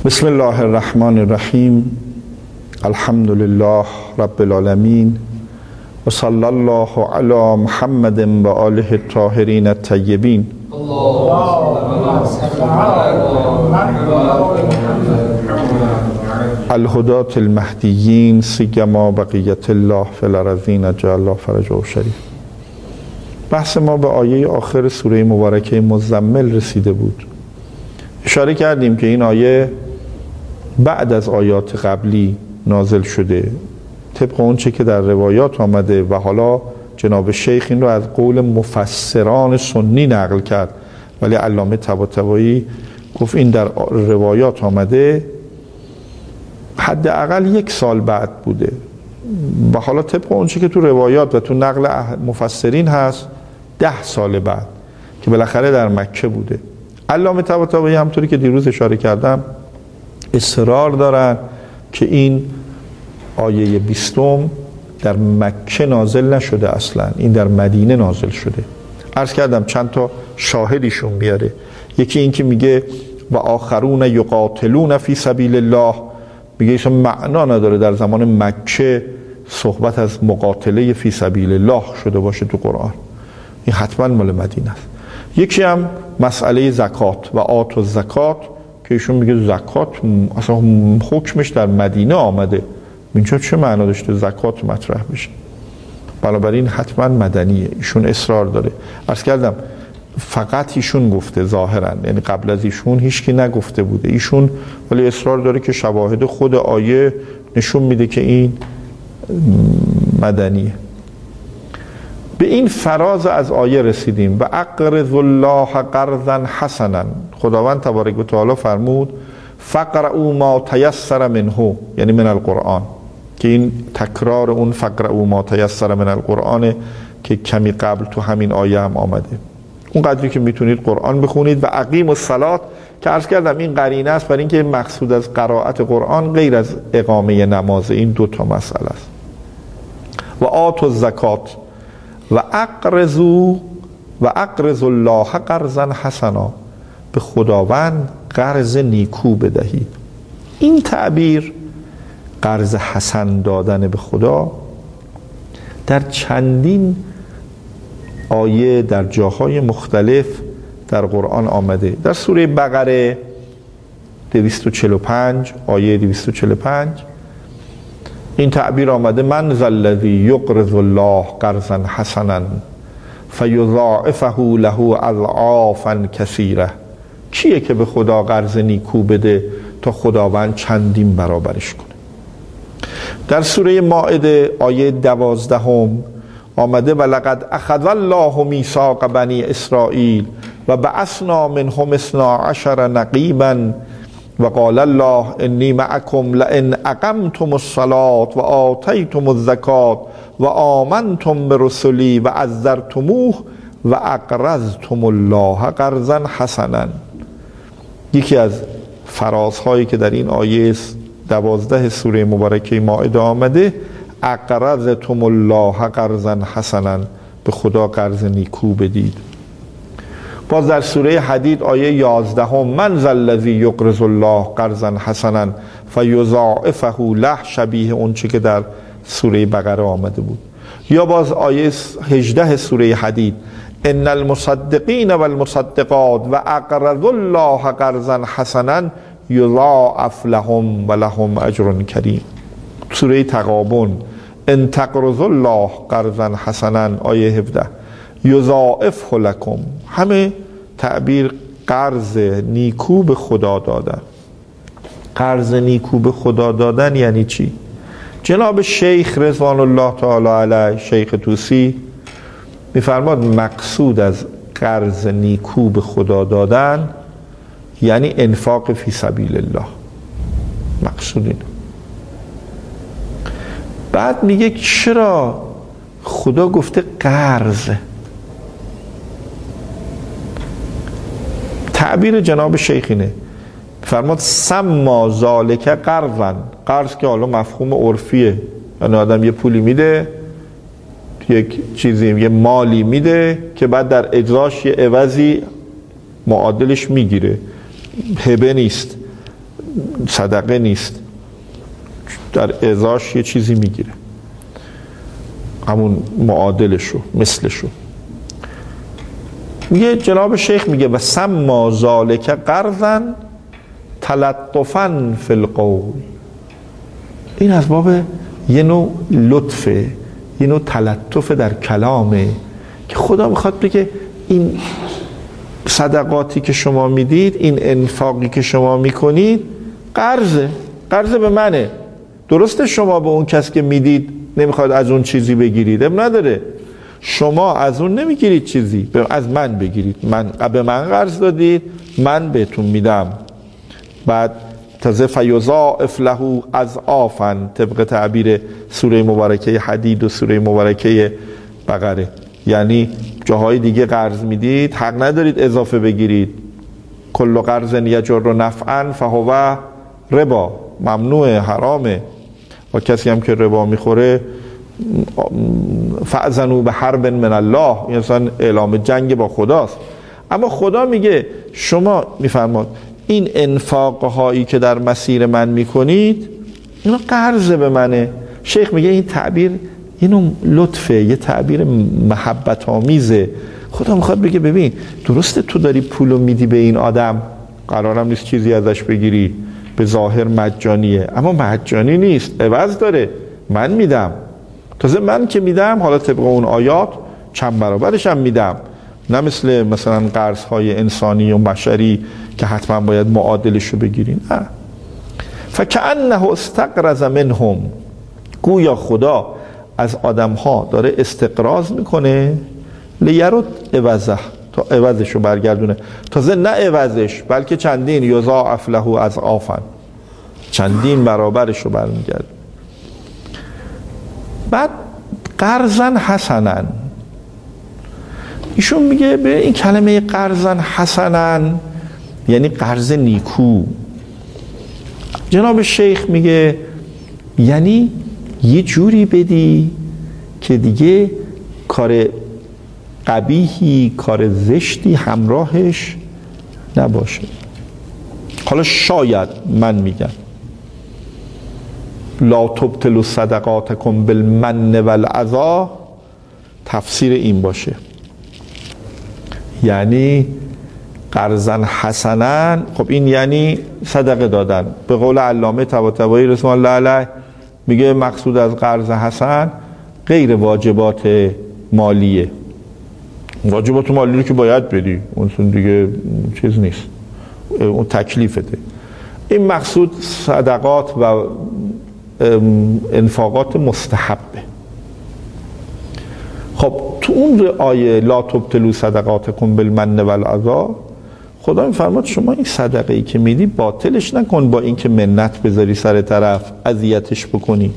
بسم الله الرحمن الرحیم. الحمد لله رب العالمین و صلی الله علی محمد و آله الطاهرین الطیبین. الهداة المهدیین سیما بقیت الله فی الارضین اجل الله فرجه شریف. بحث ما به آیه آخر سوره مبارکه مزمل رسیده بود. اشاره کردیم که این آیه بعد از آیات قبلی نازل شده طبق اون چه که در روایات آمده و حالا جناب شیخ این رو از قول مفسران سنی نقل کرد، ولی علامه طباطبایی گفت این در روایات آمده حداقل 1 سال بعد بوده و حالا طبق اون چه که تو روایات و تو نقل مفسرین هست 10 سال بعد که بالاخره در مکه بوده. علامه طباطبایی همطوری که دیروز اشاره کردم اصرار دارن که این آیه 20 در مکه نازل نشده، اصلا این در مدینه نازل شده. عرض کردم چند تا شاهدیشون میاره. یکی این که میگه و آخرون یقاتلون فی سبیل الله، میگه ایشون معنا نداره در زمان مکه صحبت از مقاتله فی سبیل الله شده باشه تو قرآن، این حتما مال مدینه است. یکی هم مسئله زکات و آت و زکات که ایشون میگه زکات اصلا حکمش در مدینه آمده، اینجا چه معنا داشته زکات مطرح بشه؟ بنابراین حتما مدنیه. ایشون اصرار داره. عرض کردم فقط ایشون گفته ظاهرا، یعنی قبل از ایشون هیچکی نگفته بوده، ایشون ولی اصرار داره که شواهد خود آیه نشون میده که این مدنیه. به این فراز از آیه رسیدیم و اقرض الله قرضا حسنا. خداوند تبارک و تعالی فرمود فقرؤوا ما تیسر منه، یعنی من القرآن، که این تکرار اون فقرؤوا ما تیسر من القرآن که کمی قبل تو همین آیه هم آمده. اون قدری که میتونید قرآن بخونید و اقیموا الصلاة که عرض کردم این قرینه است برای اینکه مقصود از قرائت قرآن غیر از اقامه نماز، این 2 تا مسئله است. و آتوا الزکات و اقرضوا الله قرضا حسنا، به خداوند قرض نیکو بدهید. این تعبیر قرض حسن دادن به خدا در چندین آیه در جاهای مختلف در قرآن آمده. در سوره بقره 245 آیه 245 این تعبیر آمده من ذا الذی یقرض الله قرضا حسنا فیضاعفه له اضعافا کثیره. کیه که به خدا قرض نیکو بده تا خداوند چندین برابرش کنه؟ در سوره مائده آیه 12 آمده و لقد اخذ الله میثاق بنی اسرائیل و بعثنا منهم 12 نقیبا و قال الله انی معکم لئن اقمتم الصلاة و آتیتم الزکاة و آمنتم برسلی و عزرتموه و اقرضتم الله قرضا حسنا. یکی از فرازهایی که در این آیه 12 سوره مبارکه مائده آمده اقرضتم الله قرضا حسنا، به خدا قرض نیکو بدید. باز در سوره حدید آیه 11 من ذا الذی یقرض الله قرضا حسنا فیضاعفه له، شبیه اون چه که در سوره بقره آمده بود. یا باز آیه 18 سوره حدید ان المصدقین والمصدقات و اقرضوا الله قرضا حسنا یضاعف لهم و لهم اجر کریم. سوره تغابن ان تقرضوا الله قرضا حسنا آیه 17 یضاعفه لکم. همه تعبیر قرض نیکو به خدا دادن. قرض نیکو به خدا دادن یعنی چی؟ جناب شیخ رضوان الله تعالی علیه، شیخ طوسی میفرماد مقصود از قرض نیکو به خدا دادن یعنی انفاق فی سبیل الله. مقصود اینه. بعد میگه چرا خدا گفته قرض؟ تعبیر جناب شیخ اینه، فرماد سما ذالک قرضا. قرض که حالا مفهوم عرفیه، یعنی آدم یه پولی میده، یک چیزی، یه مالی میده که بعد در اجراش یه عوضی معادلش میگیره. هبه نیست، صدقه نیست، در ازاش یه چیزی میگیره، همون معادلشو مثلشو. میگه جناب شیخ میگه و سما ذالک قرضا تلطفا فی القول، این از باب یه نوع لطفه، یه نوع تلطف در کلامه که خدا میخواد بگه این صدقاتی که شما میدید، این انفاقی که شما میکنید قرض به منه. درسته شما به اون کس که میدید نمیخواد از اون چیزی بگیرید، نداره، شما از اون نمیگیرید چیزی، از من بگیرید، به من قرض دادید، من بهتون میدم. بعد تازه فیضاعف له اضعافا، طبق تعبیر سوره مبارکه حدید و سوره مبارکه بقره، یعنی جاهای دیگه قرض میدید حق ندارید اضافه بگیرید. کل قرض یجر نفعا فهو ربا، ممنوع، حرامه. و کسی هم که ربا میخوره فأذنوا بحرب من الله، این اصلا اعلام جنگ با خداست. اما خدا میگه شما میفرماد این انفاقهایی که در مسیر من میکنید اینا قرض به منه. شیخ میگه این تعبیر اینو لطفه، یه تعبیر محبت آمیزه. خدا میخواد بگه ببین درسته تو داری پولو میدی به این آدم، قرارم نیست چیزی ازش بگیری، به ظاهر مجانیه اما مجانی نیست، عوض داره، من میدم. تازه من که میدم حالا طبق اون آیات چند برابرش هم میدم، نه مثلا قرض های انسانی و بشری که حتما باید معادلشو بگیرین. نه. فکأنه استقرض منهم، گویا خدا از آدم ها داره استقراض میکنه لیرد عوضه، تا عوضشو برگردونه. تازه نه عوضش بلکه چندین، یضاعف له اضعافا، چندین برابرشو برمیگرد. بعد قرضا حسنا، ایشون میگه به این کلمه قرضا حسنا یعنی قرض نیکو. جناب شیخ میگه یعنی یه جوری بدی که دیگه کار قبیحی، کار زشتی همراهش نباشه. حالا شاید من میگم لا تبطلوا صدقاتکم بالمن والعذا تفسیر این باشه، یعنی قرضا حسنا، خب این یعنی صدقه دادن. به قول علامه طباطبایی رضوان الله علیه میگه مقصود از قرض حسن غیر واجبات مالیه، واجبات مالی رو که باید بدی اون دیگه چیز نیست، اون تکلیفته. این مقصود صدقات و انفاقات مستحبه. خب تو اون آیه لا تبطلوا صدقاتکم بالمن والعذا خدا میفرماد شما این صدقه ای که میدی باطلش نکن با اینکه منت بذاری سر طرف، اذیتش بکنی.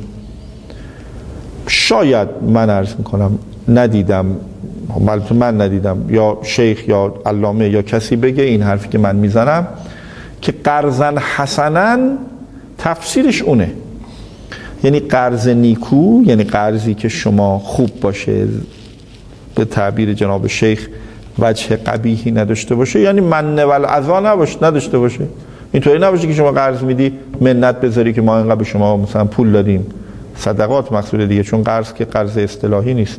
شاید من عرض میکنم ندیدم، البته من ندیدم، یا شیخ یا علامه یا کسی بگه این حرفی که من میزنم که قرضا حسنا تفسیرش اونه، یعنی قرض نیکو، یعنی قرضی که شما خوب باشه، به تعبیر جناب شیخ وجه قبیحی نداشته باشه، یعنی من والعذا نداشته باشه. اینطوری نباشه که شما قرض میدی منت بذاری که ما اینقدر به شما مثلا پول دادیم، صدقات مقصود دیگه، چون قرض که قرض اصطلاحی نیست،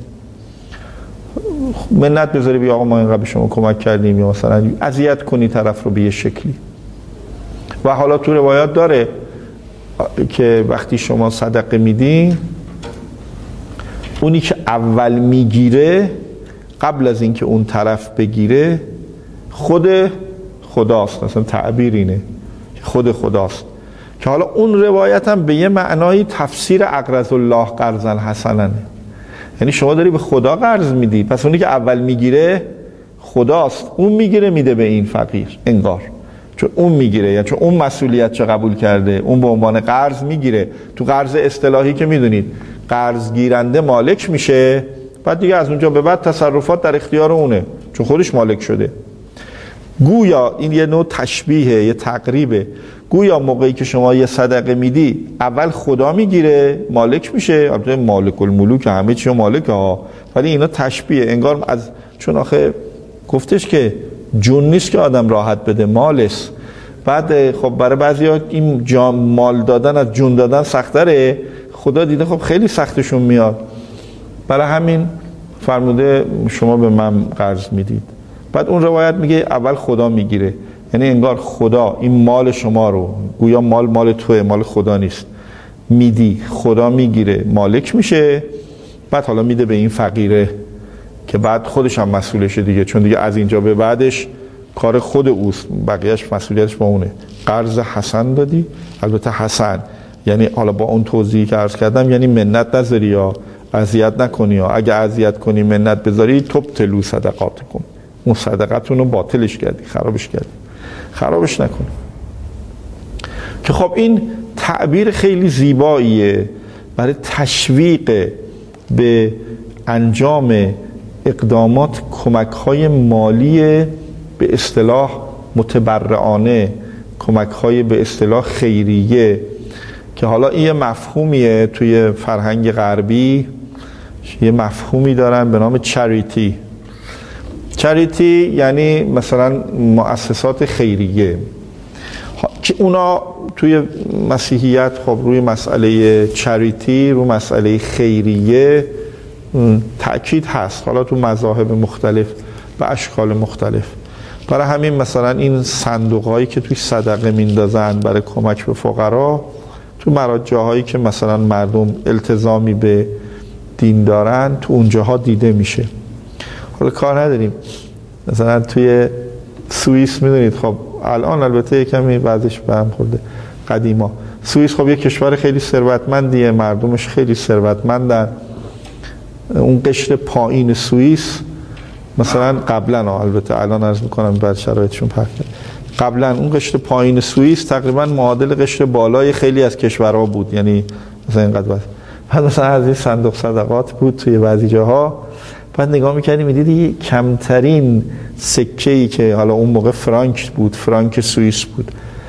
منت بذاری بگی آقا ما اینقدر به شما کمک کردیم، یا مثلا اذیت کنی طرف رو به یه شکلی. و حالا تو روایات داره که وقتی شما صدقه میدی اونی که اول میگیره قبل از اینکه اون طرف بگیره خود خداست، مثلا تعبیر اینه خود خداست، که حالا اون روایت هم به یه معنای تفسیر اقرض الله قرضا حسنا، یعنی شما داری به خدا قرض میدی، پس اونی که اول میگیره خداست، اون میگیره میده به این فقیر انگار، چون اون میگیره، یعنی چون اون مسئولیت چه قبول کرده، اون به عنوان قرض میگیره. تو قرض اصطلاحی که میدونید قرض گیرنده مالک میشه، بعد دیگه از اونجا به بعد تصرفات در اختیار اونه چون خودش مالک شده. گویا این یه نوع تشبیه، یه تقریبه، گویا موقعی که شما یه صدقه میدی اول خدا میگیره مالک میشه، البته مالک الملوک همه چی مالک ها، ولی اینا تشبیه، انگار از چون آخه گفتش که جون نیست که آدم راحت بده، مالست، بعد خب برای بعضیا این مال دادن از جون دادن سخت‌تره، خدا دیده خب خیلی سختشون میاد، برای همین فرموده شما به من قرض میدید. بعد اون روایت میگه اول خدا میگیره، یعنی انگار خدا این مال شما رو، گویا مال توه، مال خدا نیست، میدی، خدا میگیره، مالک میشه، بعد حالا میده به این فقیره که بعد خودش هم مسئولشه دیگه، چون دیگه از اینجا به بعدش کار خود اوست، بقیهش مسئولیتش با اونه. قرض حسن دادی، البته حسن یعنی حالا با اون توضیحی که عرض کردم، یعنی منت نذاری یا اذیت نکنی، یا اگه اذیت کنی منت بذاری تبطلوا صدقاتکم، اون صدقتون رو باطلش کردی، خرابش نکنی. که خب این تعبیر خیلی زیباییه برای تشویق به انجام اقدامات، کمک‌های مالی به اصطلاح متبرعانه، کمک‌های به اصطلاح خیریه، که حالا این یه مفهومیه توی فرهنگ غربی، یه مفهومی دارن به نام چریتی. چریتی یعنی مثلا مؤسسات خیریه که اونا توی مسیحیت خب روی مسئله چریتی، روی مسئله خیریه تأکید هست، حالا تو مذاهب مختلف و اشکال مختلف. برای همین مثلا این صندوق‌هایی که توی صدقه میندازن برای کمک به فقرا، تو جاهایی که مثلا مردم التزامی به دین دارن، تو اونجاها دیده میشه. حالا کار نداریم، مثلا توی سوئیس میدونید خب الان البته کمی وضعش به هم خورده، قدیما سوئیس خب یک کشور خیلی ثروتمندیه، مردمش خیلی ثروتمندن. اون قشر پایین سوئیس مثلا قبلا، البته الان عرض میکنم بعد شرایطشون فرق کرد، قبلا اون قشر پایین سوئیس تقریبا معادل قشر بالای خیلی از کشورها بود، یعنی مثلا اینقدر بعد مثلا از این صندوق صدقات بود توی بعضی جاها، بعد نگاه میکردی میدیدی کمترین سکه‌ای که حالا اون موقع فرانک بود، فرانک سوئیس بود،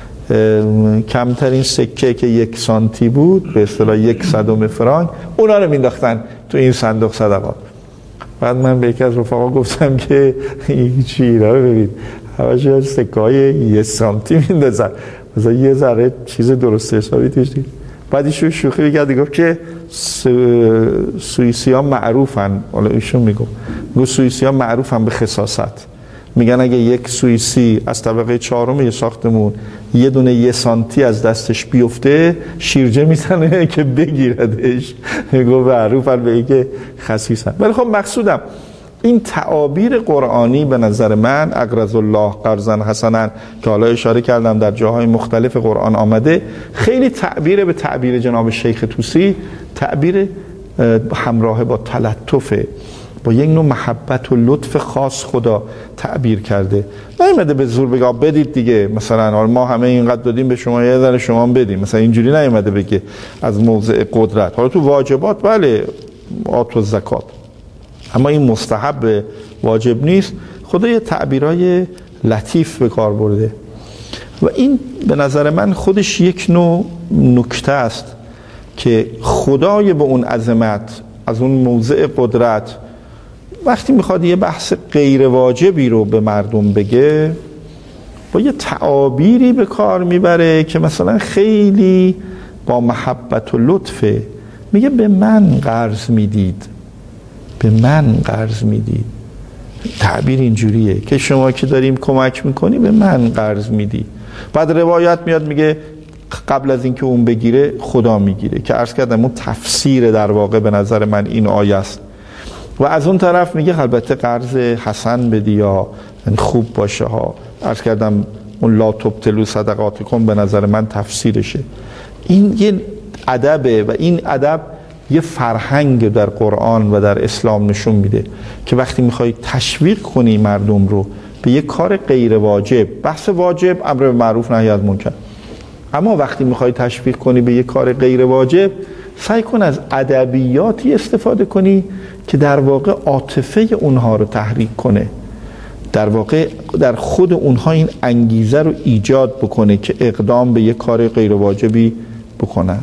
کمترین سکه که 1 سانتی بود، به اصطلاح 1/100 فرانک، اونا رو مینداختن تو این صندوق صدقات. بعد من به یکی از رفقا گفتم که چی اینا رو ببین، همش سکه‌های 1 سانتی میندازن، مثلا یه ذره چیز درست حسابی توش نیست. بعد ایشون شوخی می‌کرد، گفت که سوئیسی‌ها معروفن، حالا ایشون میگه سوئیسی‌ها معروفن به خساست، میگن اگه یک سوئیسی از طبقه 4 یه ساختمون یه دونه 1 سانتی از دستش بیفته، شیرجه میزنه که بگیردش، میگه معروفن به اینکه خسیسن. ولی خب مقصودم این تعابیر قرآنی به نظر من، اقرض الله قرضا حسنا، که حالا اشاره کردم در جاهای مختلف قرآن آمده، خیلی تعبیر به تعبیر جناب شیخ طوسی، تعبیر همراه با تلطفه، با یک نوع محبت و لطف خاص خدا تعبیر کرده. نیومده به زور بگه بدید دیگه، مثلا ما همه اینقدر دادیم به شما، یه ذره شما هم بدیم، مثلا اینجوری نیومده بگه از موضع قدرت. حالا تو واجبات بله، آت و زکات، اما این مستحب واجب نیست. خدا یه تعبیرای لطیف به کار برده و این به نظر من خودش یک نوع نکته است که خدای به اون عظمت، از اون موضع قدرت، وقتی میخواد یه بحث غیر واجبی رو به مردم بگه، با یه تعابیری به کار میبره که مثلا خیلی با محبت و لطفه. میگه به من قرض میدید، به من قرض میدید. تعبیر اینجوریه که شما که داریم کمک میکنی به من قرض میدی. بعد روایت میاد میگه قبل از اینکه اون بگیره خدا میگیره، که عرض کردم اون تفسیر در واقع به نظر من این آیه است. و از اون طرف میگه البته قرض حسن بدی یا خوب باشه ها، عرض کردم اون لا تبطلوا صدقاتکم به نظر من تفسیرشه. این یه ادبه و این ادب یه فرهنگ در قرآن و در اسلام نشون میده که وقتی میخوای تشویق کنی مردم رو به یه کار غیر واجب، بحث واجب امر به معروف نهی از منکر، اما وقتی میخوای تشویق کنی به یه کار غیر واجب، سعی کن از ادبیاتی استفاده کنی که در واقع عاطفه اونها رو تحریک کنه، در واقع در خود اونها این انگیزه رو ایجاد بکنه که اقدام به یه کار غیر واجبی بکنن.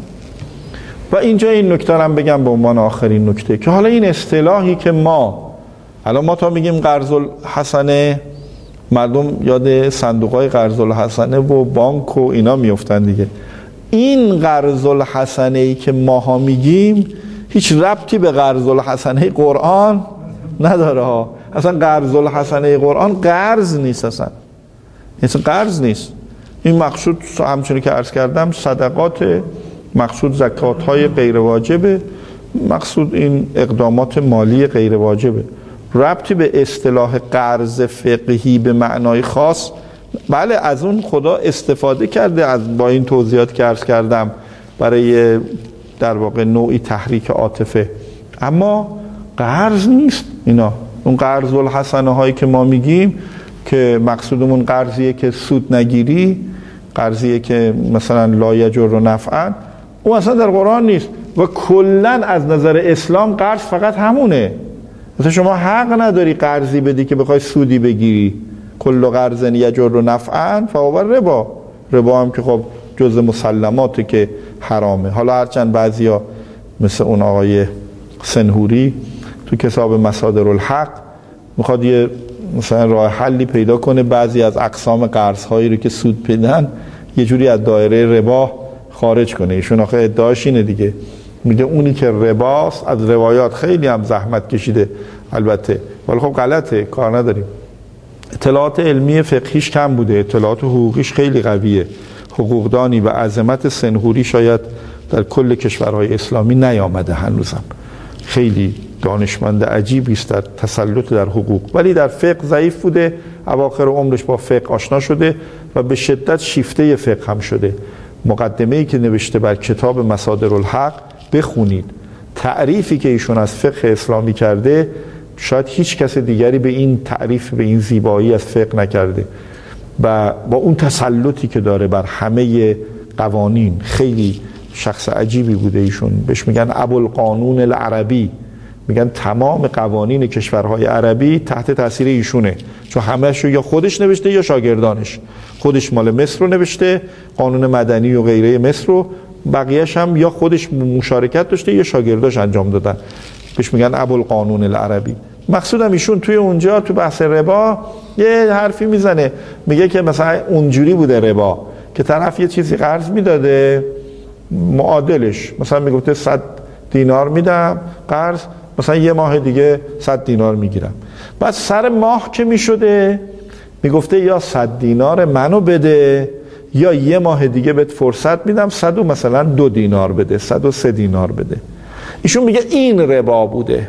و اینجا این نکته رو هم بگم به عنوان آخرین نکته، که حالا این اصطلاحی که ما تا میگیم قرض الحسنه، مردم یاد صندوق‌های قرض الحسنه و بانک و اینا میافتن دیگه. این قرض الحسنه‌ای که ماها میگیم هیچ ربطی به قرض الحسنه قرآن نداره ها. اصلا قرض الحسنه قرآن قرض نیست، اصلا قرض نیست. این مقصود همچنین که عرض کردم صدقات، مقصود زکات‌های غیر واجبه، مقصود این اقدامات مالی غیر واجبه. ربطی به اصطلاح قرض فقهی به معنای خاص، بله از اون خدا استفاده کرده از با این توضیحات که عرض کردم برای در واقع نوعی تحریک عاطفه، اما قرض نیست اینا. اون قرض الحسنه هایی که ما میگیم که مقصودمون قرضیه که سود نگیری، قرضیه که مثلا لا یجر نفعا، اون اصلا در قرآن نیست. و کلن از نظر اسلام قرض فقط همونه. مثلا شما حق نداری قرضی بدی که بخوای سودی بگیری. کل قرض یجر نفعا فهو ربا. ربا هم که خب جز مسلماته که حرامه. حالا هرچند بعضیا مثل اون آقای سنهوری تو کتاب مصادر الحق میخواد یه مثلا راه حلی پیدا کنه بعضی از اقسام قرض هایی رو که سود پیدن یه جوری از دایره ربا خارج کنه. ایشون آخه ادعاش اینه دیگه، میگه اونی که رباست، از روایات خیلی هم زحمت کشیده البته، ولی خب غلطه، کار نداریم. اطلاعات علمی فقهیش کم بوده، اطلاعات حقوقیش خیلی قویه. حقوقدانی و عظمت سنهوری شاید در کل کشورهای اسلامی نیامده هنوزم. خیلی دانشمند عجیبی است در تسلط در حقوق، ولی در فقه ضعیف بوده. اواخر عمرش با فقه آشنا شده و به شدت شیفته فقه هم شده. مقدمه‌ای که نوشته بر کتاب مصادر الحق بخونید. تعریفی که ایشون از فقه اسلامی کرده شاید هیچ کس دیگری به این تعریف، به این زیبایی از فقه نکرده. و با اون تسلطی که داره بر همه قوانین، خیلی شخص عجیبی بوده ایشون. بهش میگن ابوالقانون العربی، میگن تمام قوانین کشورهای عربی تحت تاثیر ایشونه، چون همه‌شو یا خودش نوشته یا شاگردانش. خودش مال مصر رو نوشته، قانون مدنی و غیره مصر رو، بقیه‌اش هم یا خودش مشارکت داشته یا شاگرداش انجام دادن. بهش میگن ابوالقانون العربی. مقصودم ایشون توی اونجا تو بحث ربا یه حرفی میزنه، میگه که مثلا اونجوری بوده ربا که طرف یه چیزی قرض میداده، معادلش مثلا میگفته 100 دینار میدم قرض، مثلا یه ماه دیگه 100 دینار میگیرم. بعد سر ماه که میشده میگفته یا 100 دینار منو بده یا یه ماه دیگه بهت فرصت میدم 100 و مثلا 2 دینار بده، 103 دینار بده. ایشون میگه این ربا بوده.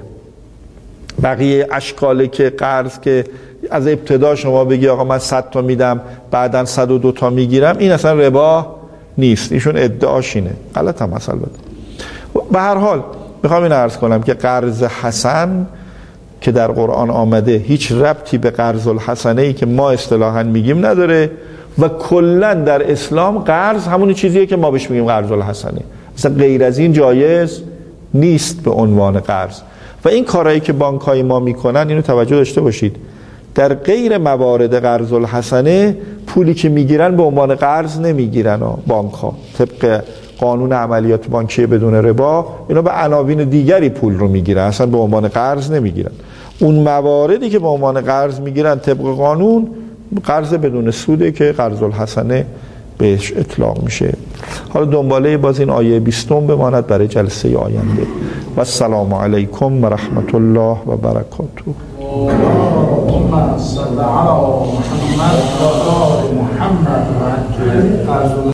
بقیه اشکالی که قرض که از ابتدا شما بگی آقا من 100 تا میدم بعداً 102 تا میگیرم، این اصلا ربا نیست. ایشون ادعاش اینه، غلط هم اصلا بده. به هر حال میخوام این عرض کنم که قرض حسن که در قرآن آمده هیچ ربطی به قرض الحسنه ای که ما اصطلاحاً میگیم نداره و کلاً در اسلام قرض همون چیزیه که ما بهش میگیم قرض الحسنه. اصلا غیر از این جایز نیست به عنوان قرض. و این کارهایی که بانک‌های ما میکنن، اینو توجه داشته باشید، در غیر موارد قرض الحسنه پولی که میگیرن به عنوان قرض نمیگیرن. بانک‌ها طبق قانون عملیات بانکی بدون ربا اینا به عناوین دیگری پول رو میگیرن، اصلا به عنوان قرض نمیگیرن. اون مواردی که به عنوان قرض میگیرن طبق قانون قرض بدون سوده که قرض الحسنه بهش اطلاق میشه. حالا دنباله باز این آیه 20 بماند برای جلسه آینده. و السلام علیکم و رحمت الله و برکاته. اللهم صل علی محمد و آل محمد.